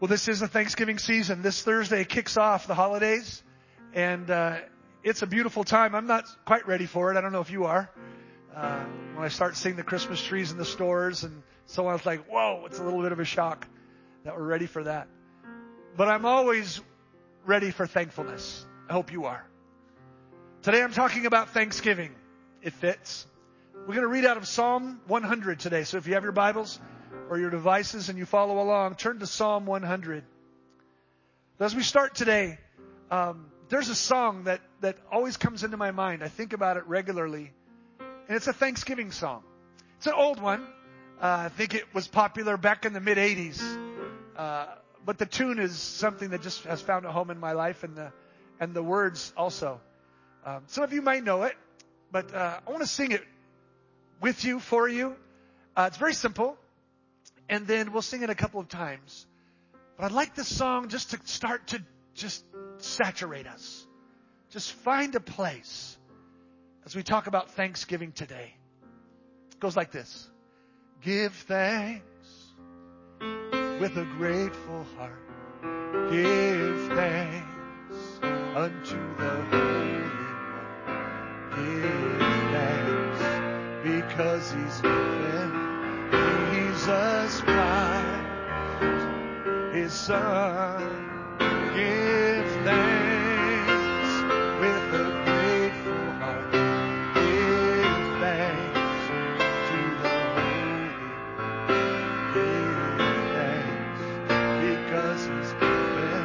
Well, this is the Thanksgiving season. This Thursday kicks off the holidays, and it's a beautiful time. I'm not quite ready for it. I don't know if you are. When I start seeing the Christmas trees in the stores and so on, it's like, whoa, it's a little bit of a shock that we're ready for that. But I'm always ready for thankfulness. I hope you are. Today I'm talking about Thanksgiving. It fits. We're going to read out of Psalm 100 today. So if you have your Bibles or your devices and you follow along, turn to Psalm 100. As we start today, there's a song that always comes into my mind. I think about it regularly. And it's a Thanksgiving song. It's an old one. I think it was popular back in the mid-'80s. But the tune is something that just has found a home in my life, and the words also. Some of you might know it, but I want to sing it with you, for you. It's very simple. And then we'll sing it a couple of times. But I'd like this song just to start to just saturate us. Just find a place as we talk about Thanksgiving today. It goes like this. Give thanks with a grateful heart. Give thanks unto the Holy One. Give thanks because He's given Jesus Christ, His Son. Give thanks with a grateful heart. Give thanks to the Holy One. Give thanks because He's given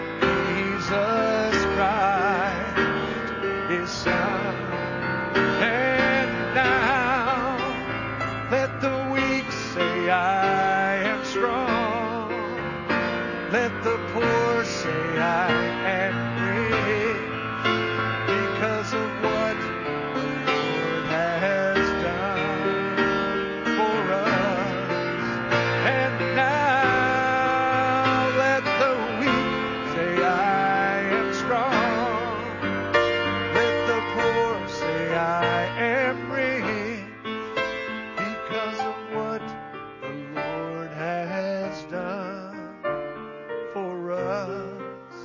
Jesus Christ, His Son. And now let the weak say, I am strong. Let the poor say, I am rich, because of what the Lord has done for us. And now let the weak say, I am strong. Let the poor say, I am rich, because of what the Lord has done for us.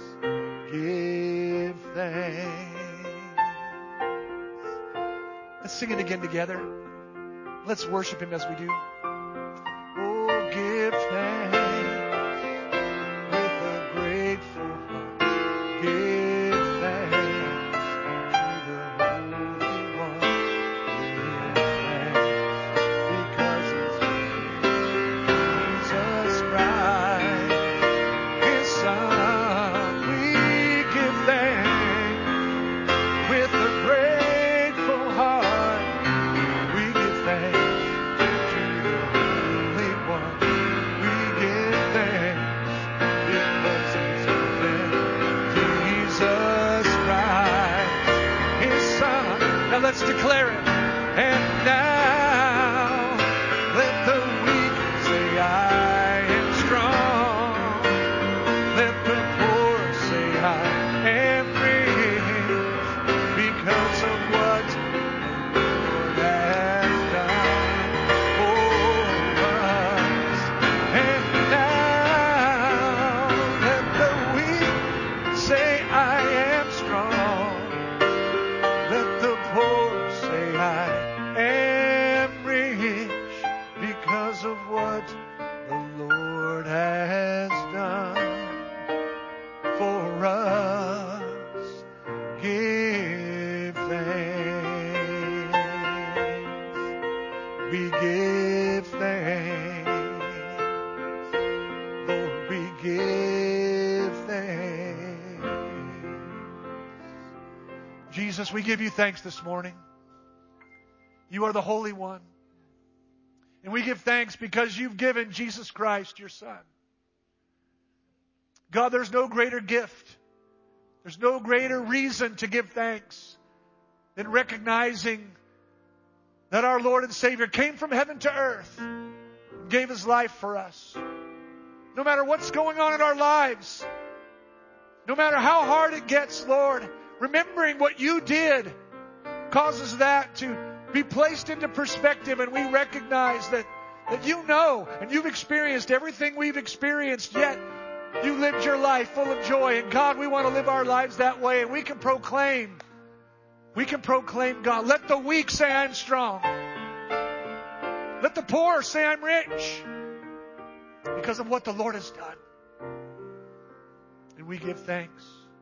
Give thanks. Let's sing it again together. Let's worship Him as we do. Oh, give thanks with a grateful heart. Give thanks to the Holy One. Give thanks because He's given Jesus Christ, His Son. We give thanks with a grateful heart. We give thanks to the Holy One. We give thanks because He's given Jesus Christ, His Son. Now let's declare it. And now let the weak say, I am strong. Let the poor say, I am rich, because of what the Lord has done for us. And now let the weak say, I am strong. Let the poor say, I am rich, because of what the Lord has done for us. Give thanks. We give thanks. Lord, we give thanks. Jesus, we give you thanks this morning. You are the Holy One. And we give thanks because you've given Jesus Christ, your Son. God, there's no greater gift. There's no greater reason to give thanks than recognizing that our Lord and Savior came from heaven to earth and gave His life for us. No matter what's going on in our lives, no matter how hard it gets, Lord, remembering what you did causes that to be placed into perspective, and we recognize that you know and you've experienced everything we've experienced, yet You lived your life full of joy. And God, we want to live our lives that way. And we can proclaim, God, let the weak say I'm strong. Let the poor say I'm rich. Because of what the Lord has done. And we give thanks.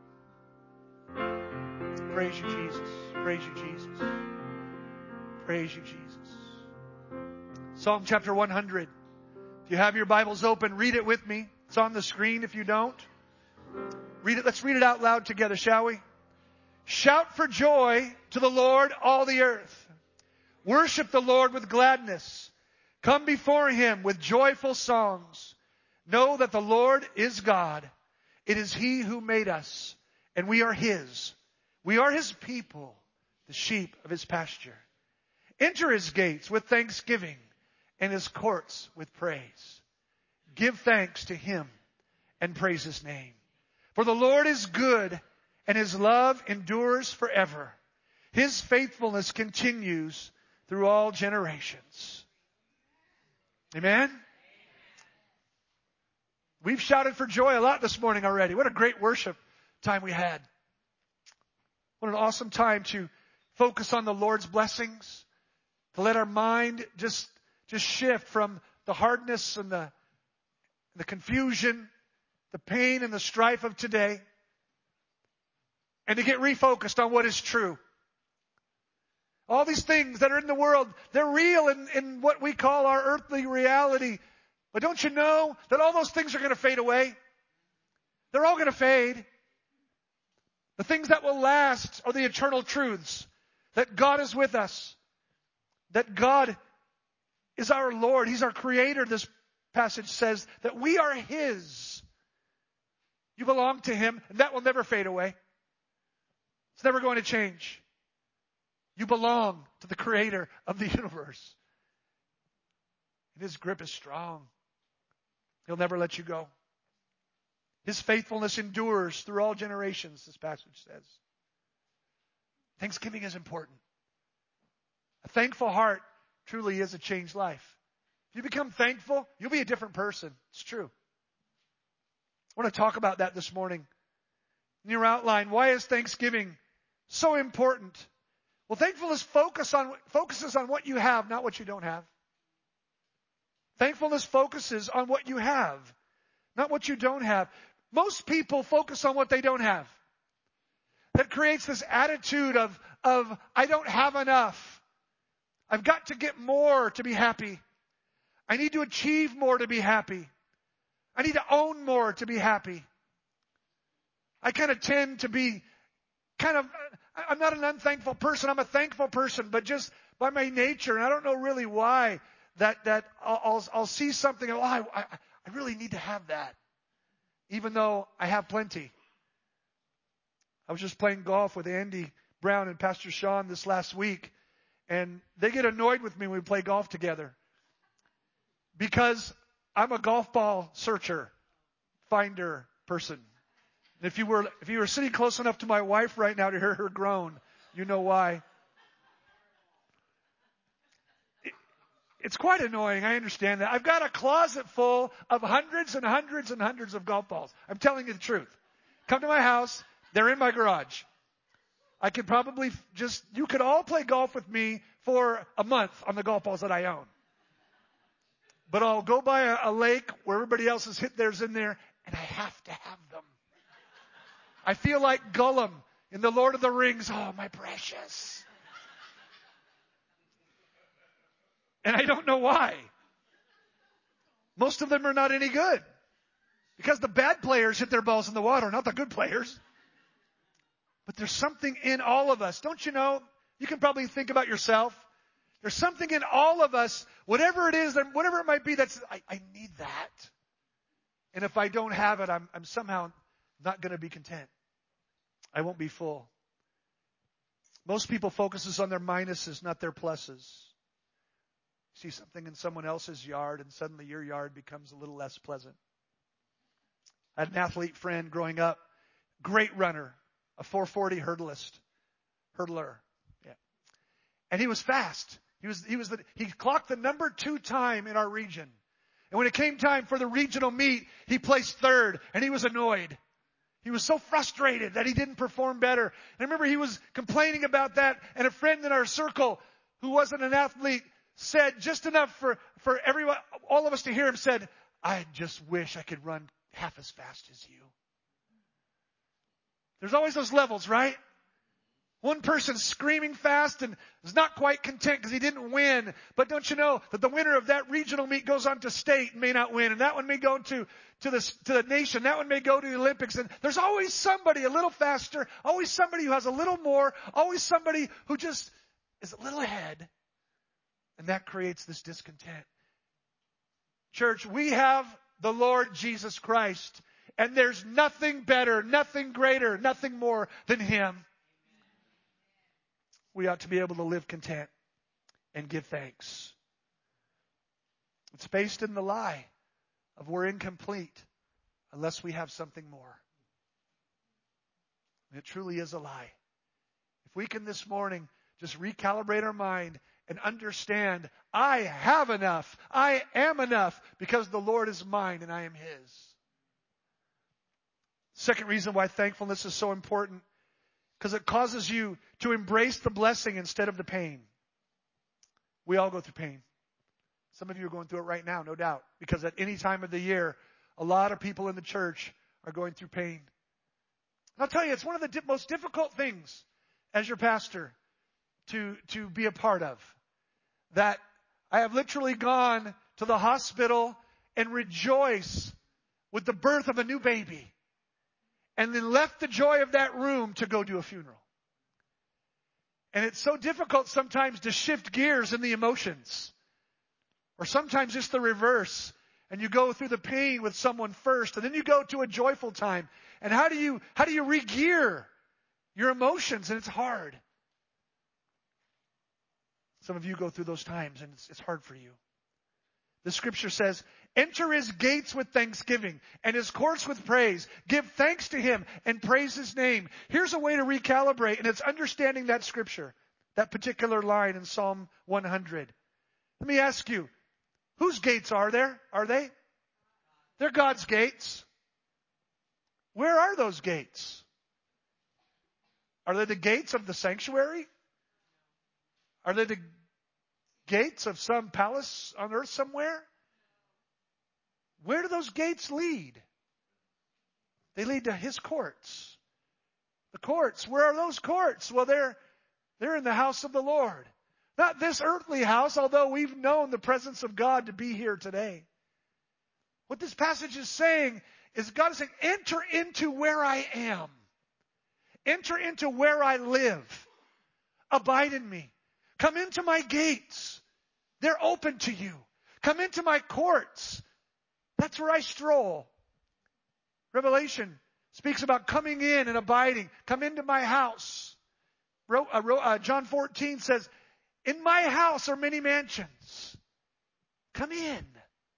Praise you, Jesus. Praise you, Jesus. Praise you, Jesus. Psalm chapter 100. If you have your Bibles open, read it with me. It's on the screen if you don't. Read it. Let's read it out loud together, shall we? Shout for joy to the Lord, all the earth. Worship the Lord with gladness. Come before Him with joyful songs. Know that the Lord is God. It is He who made us, and we are His. We are His people, the sheep of His pasture. Enter His gates with thanksgiving and His courts with praise. Give thanks to Him and praise His name. For the Lord is good, and His love endures forever. His faithfulness continues through all generations. Amen? We've shouted for joy a lot this morning already. What a great worship time we had. What an awesome time to focus on the Lord's blessings. To let our mind just shift from the hardness and the confusion, the pain and the strife of today. And to get refocused on what is true. All these things that are in the world, they're real in what we call our earthly reality. But don't you know that all those things are going to fade away? They're all going to fade. The things that will last are the eternal truths. That God is with us. That God is our Lord. He's our Creator. This passage says that we are His. You belong to Him, and that will never fade away. It's never going to change. You belong to the Creator of the universe. And His grip is strong. He'll never let you go. His faithfulness endures through all generations, this passage says. Thanksgiving is important. A thankful heart truly is a changed life. If you become thankful, you'll be a different person. It's true. I want to talk about that this morning. In your outline, why is Thanksgiving so important? Well, thankfulness focuses on what you have, not what you don't have. Thankfulness focuses on what you have, not what you don't have. Most people focus on what they don't have. That creates this attitude of I don't have enough. I've got to get more to be happy. I need to achieve more to be happy. I need to own more to be happy. I kind of tend to be I'm not an unthankful person. I'm a thankful person, but just by my nature, and I don't know really why, that I'll see something and I really need to have that, even though I have plenty. I was just playing golf with Andy Brown and Pastor Sean this last week, and they get annoyed with me when we play golf together because I'm a golf ball searcher, finder person. And if you were sitting close enough to my wife right now to hear her groan, you know why. It's quite annoying. I understand that. I've got a closet full of hundreds and hundreds and hundreds of golf balls. I'm telling you the truth. Come to my house. They're in my garage. I could probably you could all play golf with me for a month on the golf balls that I own. But I'll go by a lake where everybody else has hit theirs in there, and I have to have them. I feel like Gollum in The Lord of the Rings. Oh, my precious. And I don't know why. Most of them are not any good. Because the bad players hit their balls in the water, not the good players. But there's something in all of us. Don't you know? You can probably think about yourself. There's something in all of us, whatever it is, whatever it might be, that's, I need that. And if I don't have it, I'm somehow not going to be content. I won't be full. Most people focuses on their minuses, not their pluses. See something in someone else's yard, and suddenly your yard becomes a little less pleasant. I had an athlete friend growing up, great runner, a 440 hurdler. Yeah. And he was fast. He clocked the number 2 time in our region. And when it came time for the regional meet, he placed third, and he was annoyed. He was so frustrated that he didn't perform better. And I remember he was complaining about that, and a friend in our circle who wasn't an athlete said just enough for everyone, all of us to hear him, said, "I just wish I could run half as fast as you." There's always those levels, right? One person screaming fast and is not quite content because he didn't win. But don't you know that the winner of that regional meet goes on to state and may not win. And that one may go to the nation. That one may go to the Olympics. And there's always somebody a little faster. Always somebody who has a little more. Always somebody who just is a little ahead. And that creates this discontent. Church, we have the Lord Jesus Christ. And there's nothing better, nothing greater, nothing more than Him. We ought to be able to live content and give thanks. It's based in the lie of we're incomplete unless we have something more. And it truly is a lie. If we can this morning just recalibrate our mind and understand, I have enough, I am enough because the Lord is mine and I am His. Second reason why thankfulness is so important, because it causes you to embrace the blessing instead of the pain. We all go through pain. Some of you are going through it right now, no doubt. Because at any time of the year, a lot of people in the church are going through pain. And I'll tell you, it's one of the most difficult things as your pastor to be a part of. That I have literally gone to the hospital and rejoice with the birth of a new baby. And then left the joy of that room to go do a funeral. And it's so difficult sometimes to shift gears in the emotions. Or sometimes just the reverse. And you go through the pain with someone first, and then you go to a joyful time. And how do you re-gear your emotions? And it's hard. Some of you go through those times, and it's hard for you. The scripture says, enter His gates with thanksgiving and His courts with praise. Give thanks to Him and praise His name. Here's a way to recalibrate, and it's understanding that scripture, that particular line in Psalm 100. Let me ask you, whose gates are there? Are they? They're God's gates. Where are those gates? Are they the gates of the sanctuary? Are they the gates of some palace on earth somewhere? Where do those gates lead? They lead to His courts. The courts, where are those courts? Well, they're in the house of the Lord. Not this earthly house, although we've known the presence of God to be here today. What this passage is saying is God is saying, enter into where I am. Enter into where I live. Abide in me. Come into my gates. They're open to you. Come into my courts. That's where I stroll. Revelation speaks about coming in and abiding. Come into my house. John 14 says, in my house are many mansions. Come in.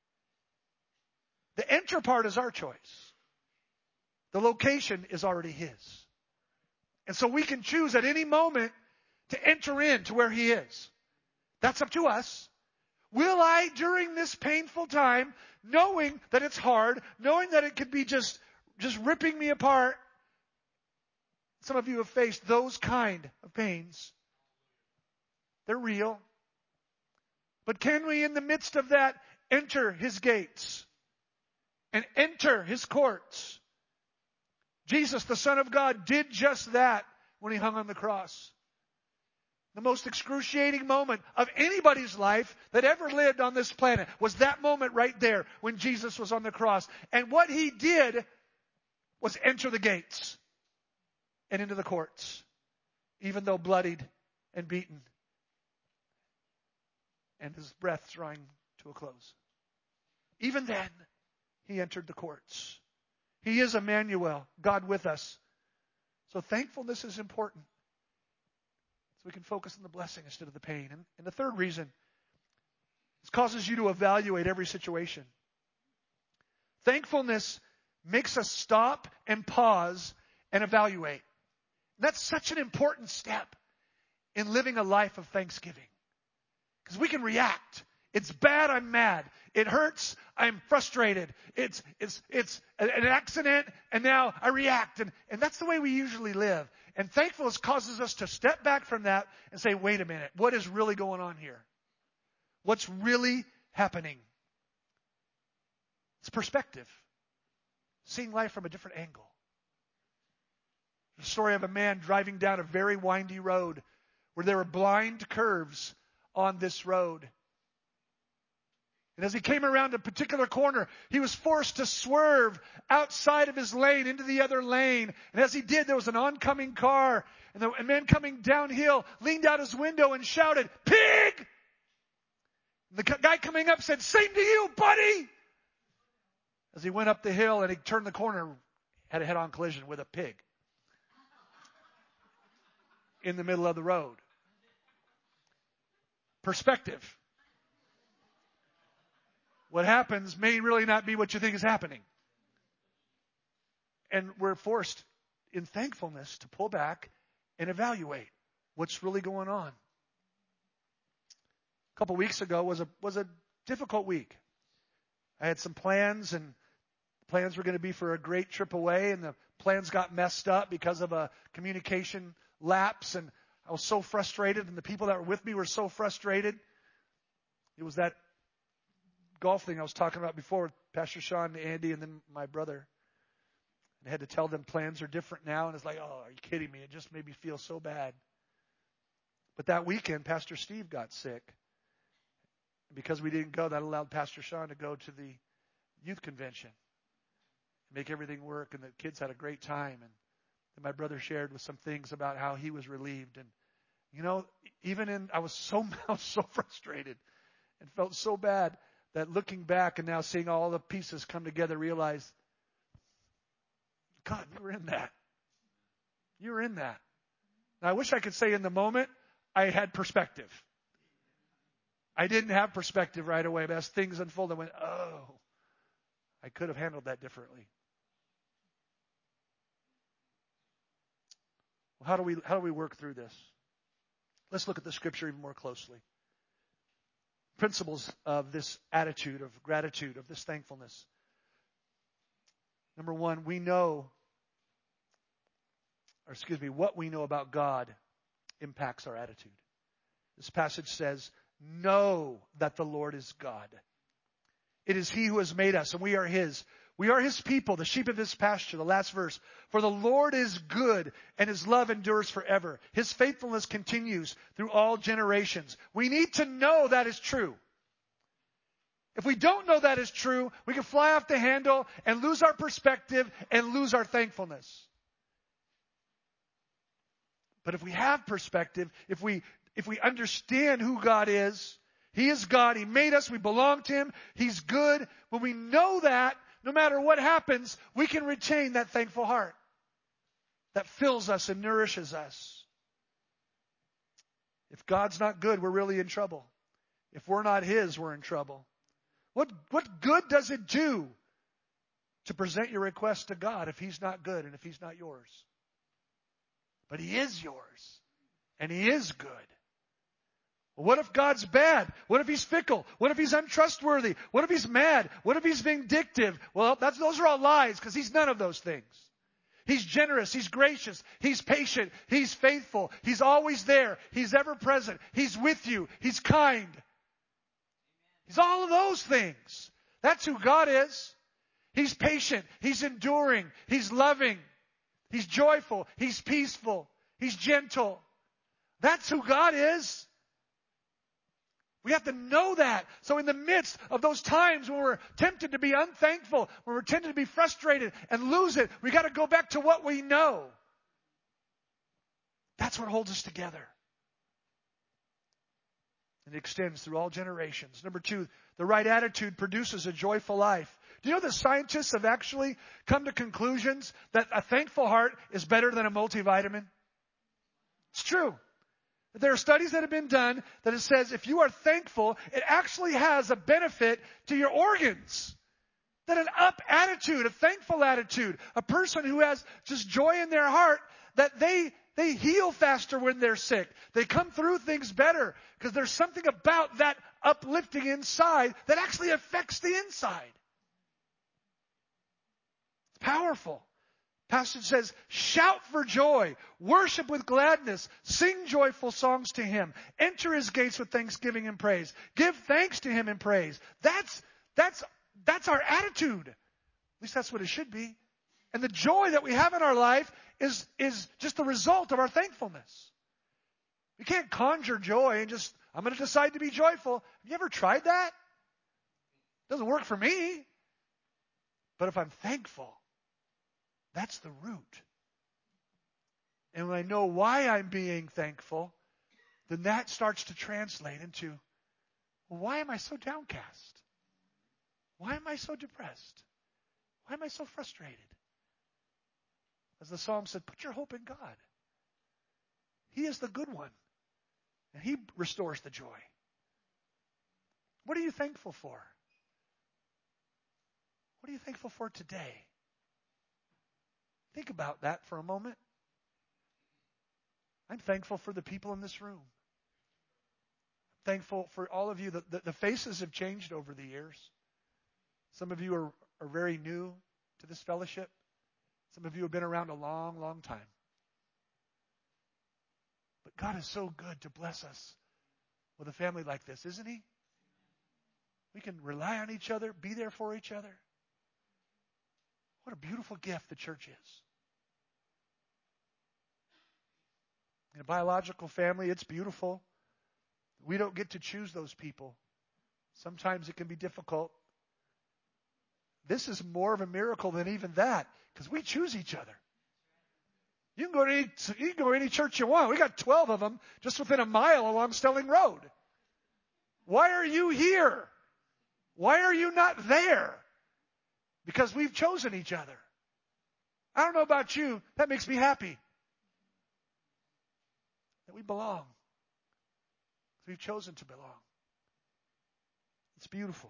The enter part is our choice. The location is already His. And so we can choose at any moment to enter into where He is. That's up to us. Will I, during this painful time, knowing that it's hard, knowing that it could be just ripping me apart, some of you have faced those kind of pains. They're real. But can we, in the midst of that, enter His gates and enter His courts? Jesus, the Son of God, did just that when He hung on the cross. The most excruciating moment of anybody's life that ever lived on this planet was that moment right there when Jesus was on the cross. And what He did was enter the gates and into the courts, even though bloodied and beaten and His breath drawing to a close. Even then, He entered the courts. He is Emmanuel, God with us. So thankfulness is important. So we can focus on the blessing instead of the pain. And the third reason, it causes you to evaluate every situation. Thankfulness makes us stop and pause and evaluate. That's such an important step in living a life of thanksgiving. Because we can react It's bad, I'm mad. It hurts, I'm frustrated. It's an accident, and now I react. And that's the way we usually live. And thankfulness causes us to step back from that and say, wait a minute, what is really going on here? What's really happening? It's perspective. Seeing life from a different angle. The story of a man driving down a very windy road where there were blind curves on this road. And as he came around a particular corner, he was forced to swerve outside of his lane into the other lane. And as he did, there was an oncoming car. And a man coming downhill leaned out his window and shouted, "Pig!" And the guy coming up said, "Same to you, buddy!" As he went up the hill and he turned the corner, had a head-on collision with a pig in the middle of the road. Perspective. What happens may really not be what you think is happening. And we're forced in thankfulness to pull back and evaluate what's really going on. A couple weeks ago was a difficult week. I had some plans, and plans were going to be for a great trip away, and the plans got messed up because of a communication lapse, and I was so frustrated, and the people that were with me were so frustrated. It was that golf thing I was talking about before with Pastor Sean and Andy and then my brother. I had to tell them plans are different now, and it's like, oh, are you kidding me? It just made me feel so bad. But that weekend, Pastor Steve got sick. Because we didn't go, that allowed Pastor Sean to go to the youth convention, make everything work, and the kids had a great time. And my brother shared with some things about how he was relieved. And, I was so frustrated and felt so bad that looking back and now seeing all the pieces come together, realize, God, you were in that. You were in that. Now, I wish I could say in the moment I had perspective. I didn't have perspective right away, but as things unfolded, I went, oh, I could have handled that differently. Well, how do we work through this? Let's look at the scripture even more closely. Principles of this attitude of gratitude, of this thankfulness. Number one, what we know about God impacts our attitude. This passage says, know that the Lord is God. It is He who has made us, and we are His. We are His people, the sheep of His pasture. The last verse. For the Lord is good, and His love endures forever. His faithfulness continues through all generations. We need to know that is true. If we don't know that is true, we can fly off the handle and lose our perspective and lose our thankfulness. But if we have perspective, if we understand who God is, He is God, He made us, we belong to Him, He's good. When we know that, no matter what happens, we can retain that thankful heart that fills us and nourishes us. If God's not good, we're really in trouble. If we're not His, we're in trouble. What good does it do to present your request to God if He's not good and if He's not yours? But He is yours, and He is good. What if God's bad? What if He's fickle? What if He's untrustworthy? What if He's mad? What if He's vindictive? Well, those are all lies, because He's none of those things. He's generous. He's gracious. He's patient. He's faithful. He's always there. He's ever present. He's with you. He's kind. He's all of those things. That's who God is. He's patient. He's enduring. He's loving. He's joyful. He's peaceful. He's gentle. That's who God is. We have to know that. So in the midst of those times when we're tempted to be unthankful, when we're tempted to be frustrated and lose it, we got to go back to what we know. That's what holds us together. And it extends through all generations. Number two, the right attitude produces a joyful life. Do you know that scientists have actually come to conclusions that a thankful heart is better than a multivitamin? It's true. There are studies that have been done that it says if you are thankful, it actually has a benefit to your organs. That an up attitude, a thankful attitude, a person who has just joy in their heart, that they They heal faster when they're sick. They come through things better because there's something about that uplifting inside that actually affects the inside. It's powerful. Passage says, shout for joy, worship with gladness, sing joyful songs to Him, enter His gates with thanksgiving and praise, give thanks to Him in praise. That's our attitude. At least that's what it should be. And the joy that we have in our life is just the result of our thankfulness. We can't conjure joy and just, I'm going to decide to be joyful. Have you ever tried that? It doesn't work for me. But if I'm thankful, that's the root. And when I know why I'm being thankful, then that starts to translate into, well, why am I so downcast? Why am I so depressed? Why am I so frustrated? As the psalm said, put your hope in God. He is the good one. And He restores the joy. What are you thankful for? What are you thankful for today? Think about that for a moment. I'm thankful for the people in this room. I'm thankful for all of you. The faces have changed over the years. Some of you are very new to this fellowship. Some of you have been around a long, long time. But God is so good to bless us with a family like this, isn't He? We can rely on each other, be there for each other. What a beautiful gift the church is. In a biological family, it's beautiful. We don't get to choose those people. Sometimes it can be difficult. This is more of a miracle than even that, because we choose each other. You can go to any church you want. We got 12 of them just within a mile along Stelling Road. Why are you here? Why are you not there? Because we've chosen each other. I don't know about you. That makes me happy. That we belong. We've chosen to belong. It's beautiful.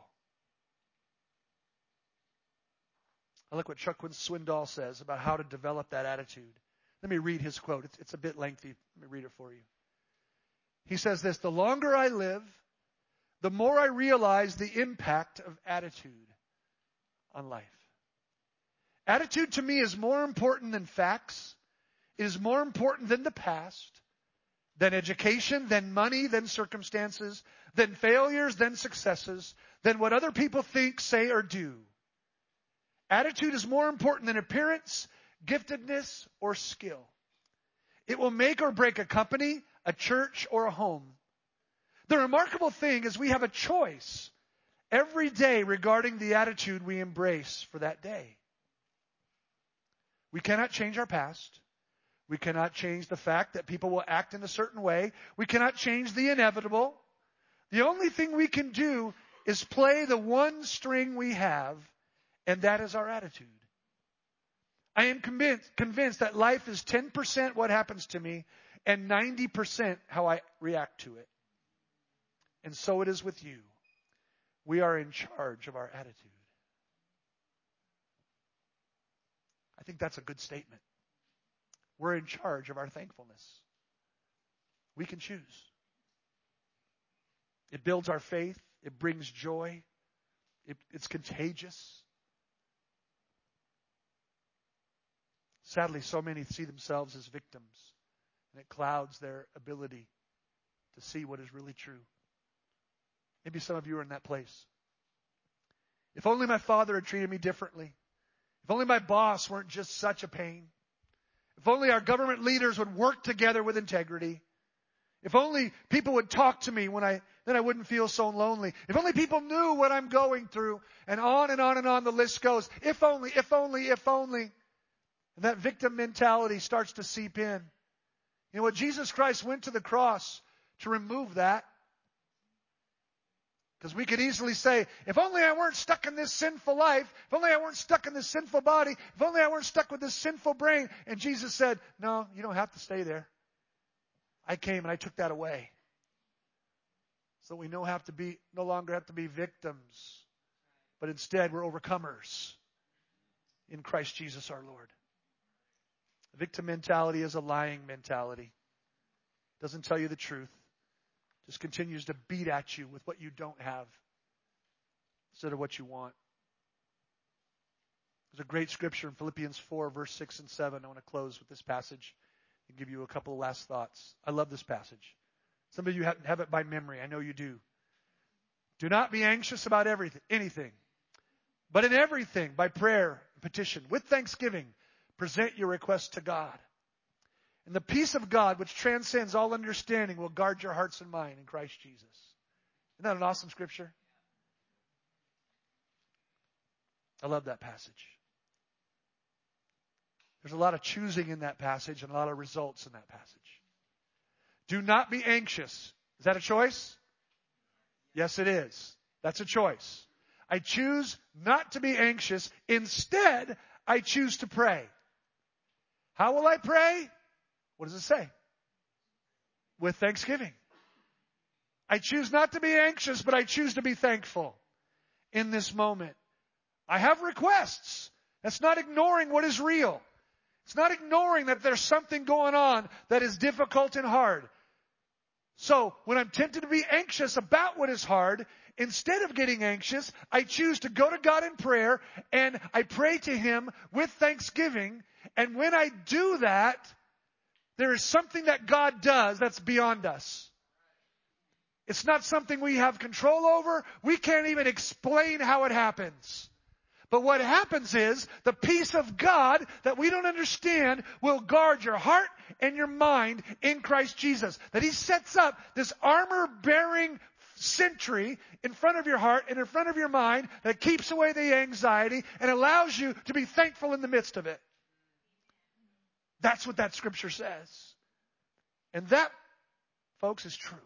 I like what Chuck Swindoll says about how to develop that attitude. Let me read his quote. It's a bit lengthy. Let me read it for you. He says this, the longer I live, the more I realize the impact of attitude on life. Attitude to me is more important than facts. It is more important than the past, than education, than money, than circumstances, than failures, than successes, than what other people think, say, or do. Attitude is more important than appearance, giftedness, or skill. It will make or break a company, a church, or a home. The remarkable thing is we have a choice every day regarding the attitude we embrace for that day. We cannot change our past. We cannot change the fact that people will act in a certain way. We cannot change the inevitable. The only thing we can do is play the one string we have, and that is our attitude. I am convinced that life is 10% what happens to me and 90% how I react to it. And so it is with you. We are in charge of our attitude. I think that's a good statement. We're in charge of our thankfulness. We can choose. It builds our faith. It brings joy. It's contagious. Sadly, so many see themselves as victims, and it clouds their ability to see what is really true. Maybe some of you are in that place. If only my father had treated me differently. If only my boss weren't just such a pain. If only our government leaders would work together with integrity. If only people would talk to me then I wouldn't feel so lonely. If only people knew what I'm going through, and on and on and on the list goes. If only, if only, if only. And that victim mentality starts to seep in. You know what? Jesus Christ went to the cross to remove that. Because we could easily say, if only I weren't stuck in this sinful life, if only I weren't stuck in this sinful body, if only I weren't stuck with this sinful brain. And Jesus said, no, you don't have to stay there. I came and I took that away. So we no longer have to be victims, but instead we're overcomers in Christ Jesus our Lord. The victim mentality is a lying mentality. Doesn't tell you the truth. Just continues to beat at you with what you don't have instead of what you want. There's a great scripture in Philippians 4, verse 6 and 7. I want to close with this passage and give you a couple of last thoughts. I love this passage. Some of you have it by memory. I know you do. Do not be anxious about anything, but in everything, by prayer and petition, with thanksgiving, present your requests to God. And the peace of God, which transcends all understanding, will guard your hearts and mind in Christ Jesus. Isn't that an awesome scripture? I love that passage. There's a lot of choosing in that passage and a lot of results in that passage. Do not be anxious. Is that a choice? Yes, it is. That's a choice. I choose not to be anxious. Instead, I choose to pray. How will I pray? What does it say? With thanksgiving. I choose not to be anxious, but I choose to be thankful in this moment. I have requests. That's not ignoring what is real. It's not ignoring that there's something going on that is difficult and hard. So when I'm tempted to be anxious about what is hard, instead of getting anxious, I choose to go to God in prayer and I pray to Him with thanksgiving. And when I do that, there is something that God does that's beyond us. It's not something we have control over. We can't even explain how it happens. But what happens is the peace of God that we don't understand will guard your heart and your mind in Christ Jesus. That He sets up this armor-bearing sentry in front of your heart and in front of your mind that keeps away the anxiety and allows you to be thankful in the midst of it. That's what that scripture says. And that, folks, is true.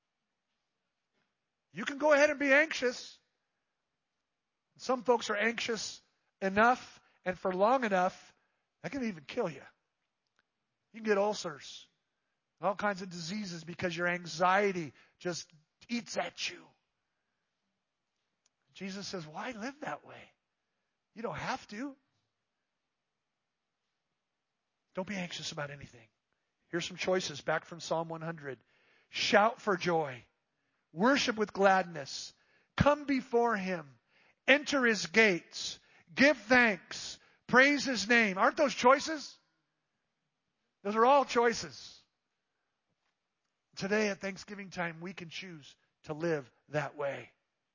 You can go ahead and be anxious. Some folks are anxious enough and for long enough, that can even kill you. You can get ulcers, all kinds of diseases because your anxiety just eats at you. Jesus says, why live that way? You don't have to. Don't be anxious about anything. Here's some choices back from Psalm 100. Shout for joy. Worship with gladness. Come before Him. Enter His gates. Give thanks. Praise His name. Aren't those choices? Those are all choices. Today at Thanksgiving time, we can choose to live that way.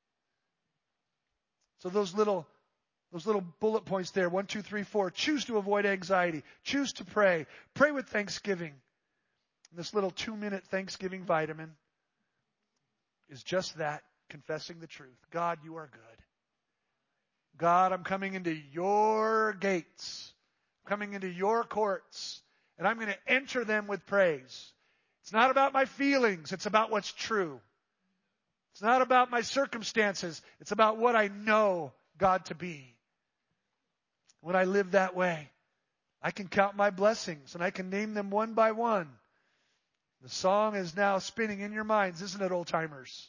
So those little bullet points there, 1, 2, 3, 4. Choose to avoid anxiety. Choose to pray. Pray with thanksgiving. And this little 2-minute Thanksgiving vitamin is just that, confessing the truth. God, you are good. God, I'm coming into your gates. I'm coming into your courts. And I'm going to enter them with praise. It's not about my feelings. It's about what's true. It's not about my circumstances. It's about what I know God to be. When I live that way, I can count my blessings and I can name them one by one. The song is now spinning in your minds, isn't it, old timers?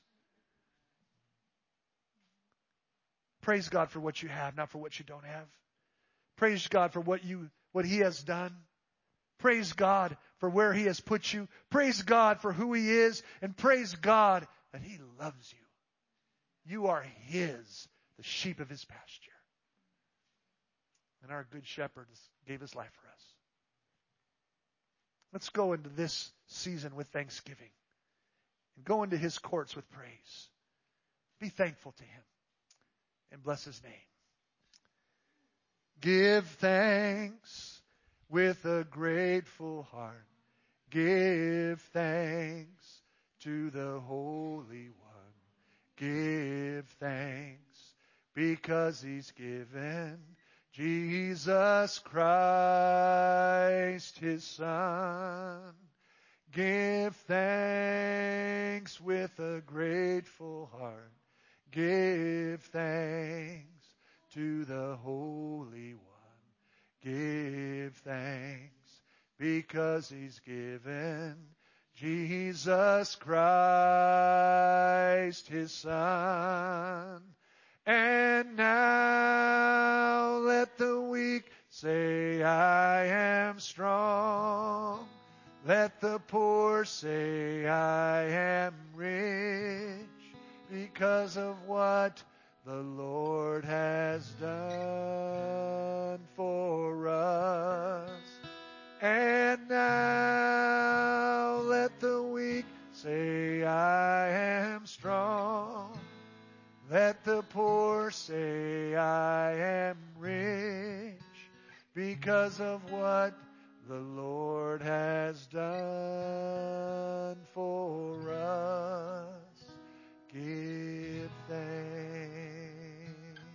Praise God for what you have, not for what you don't have. Praise God for what He has done. Praise God for where He has put you. Praise God for who He is. And praise God that He loves you. You are His, the sheep of His pasture. And our good shepherd gave His life for us. Let's go into this season with thanksgiving. And go into His courts with praise. Be thankful to Him. And bless His name. Give thanks with a grateful heart. Give thanks to the Holy One. Give thanks because He's given Jesus Christ, His Son. Give thanks with a grateful heart. Give thanks to the Holy One. Give thanks because He's given Jesus Christ, His Son. And now let the weak weak say, I am strong. Let the poor say, I am rich because of what the Lord has done for us. And now let the weak say, I am strong. Let the poor say, I am rich because of what the Lord has done for us. Give thanks.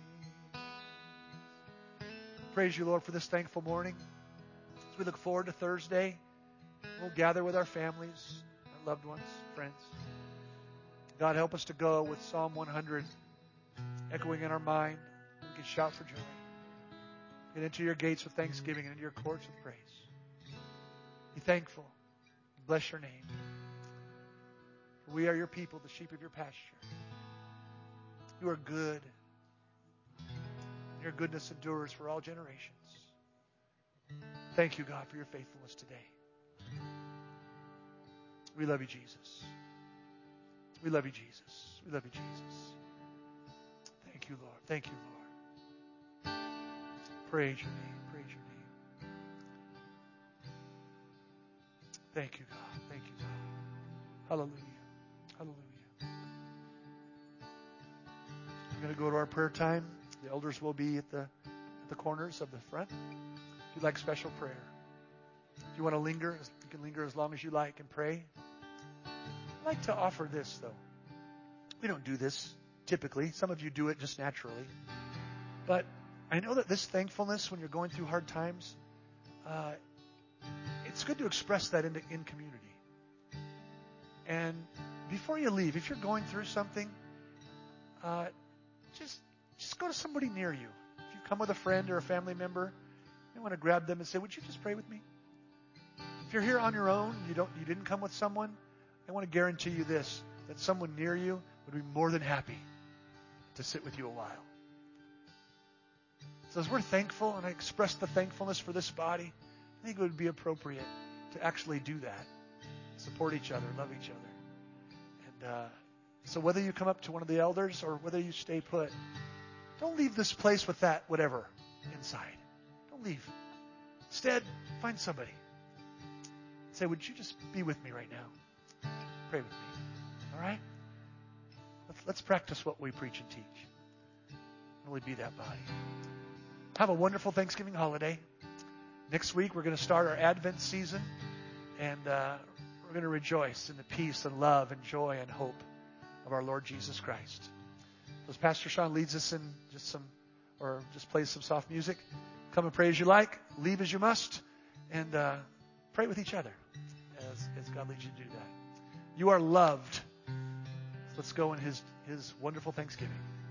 Praise you, Lord, for this thankful morning. As we look forward to Thursday, we'll gather with our families, our loved ones, friends. God, help us to go with Psalm 100 echoing in our mind. We can shout for joy. Get into your gates with thanksgiving and into your courts with praise. Be thankful. Bless your name. For we are your people, the sheep of your pasture. You are good. Your goodness endures for all generations. Thank you, God, for your faithfulness today. We love you, Jesus. We love you, Jesus. We love you, Jesus. Thank you, Lord. Thank you, Lord. Praise your name. Praise your name. Thank you, God. Thank you, God. Hallelujah. Hallelujah. We're going to go to our prayer time. The elders will be at the corners of the front. If you'd like special prayer. If you want to linger, you can linger as long as you like and pray. I'd like to offer this, though. We don't do this typically. Some of you do it just naturally. But I know that this thankfulness, when you're going through hard times, it's good to express that in community. And before you leave, if you're going through something, just go to somebody near you. If you come with a friend or a family member, you want to grab them and say, would you just pray with me? If you're here on your own, you didn't come with someone, I want to guarantee you this, that someone near you would be more than happy to sit with you a while. So as we're thankful, and I express the thankfulness for this body, I think it would be appropriate to actually do that. Support each other, love each other. And so whether you come up to one of the elders or whether you stay put, don't leave this place with that whatever inside. Don't leave. Instead, find somebody. Say, would you just be with me right now? Pray with me. All right? Let's practice what we preach and teach. Really be that body. Have a wonderful Thanksgiving holiday. Next week, we're going to start our Advent season, and we're going to rejoice in the peace and love and joy and hope of our Lord Jesus Christ. As Pastor Sean leads us in just plays some soft music, come and pray as you like, leave as you must, and pray with each other as God leads you to do that. You are loved. Let's go in His wonderful Thanksgiving.